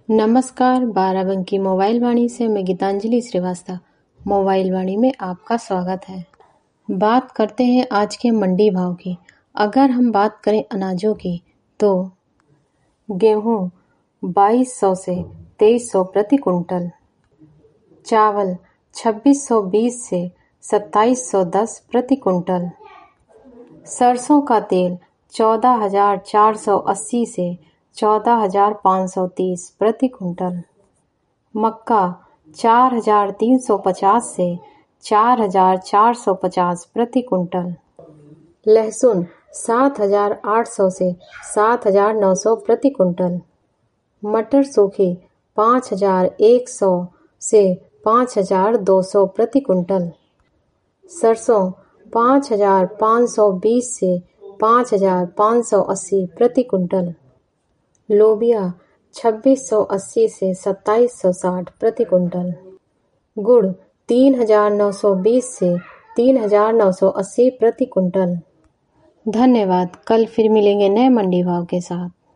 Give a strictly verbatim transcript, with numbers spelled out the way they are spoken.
नमस्कार, बाराबंकी मोबाइल वाणी से मैं गीतांजलि श्रीवास्तव मोबाइल वाणी में आपका स्वागत है। बात करते हैं आज के मंडी भाव की। अगर हम बात करें अनाजों की तो गेहूं बाईस सौ से तेईस सौ प्रति कुंटल, चावल छब्बीस सौ बीस से सत्ताईस सौ दस प्रति कुंटल, सरसों का तेल चौदह हजार चार सौ अस्सी से चौदह हजार पाँच सौ तीस प्रति कुंटल, मक्का चार हजार तीन सौ पचास से चार हजार चार सौ पचास प्रति कुंटल, लहसुन सात हजार आठ सौ से सात हजार नौ सौ प्रति कुंटल, मटर सूखी पाँच हजार एक सौ से पाँच हजार दो सौ प्रति कुंटल, सरसों पाँच हजार पाँच सौ बीस से पाँच हजार पाँच सौ अस्सी प्रति कुंटल, लोबिया छब्बीस सौ अस्सी से सत्ताईस सौ साठ प्रति कुंटल, गुड़ तीन हजार नौ सौ बीस से तीन हजार नौ सौ अस्सी प्रति कुंटल। धन्यवाद। कल फिर मिलेंगे नए मंडी भाव के साथ।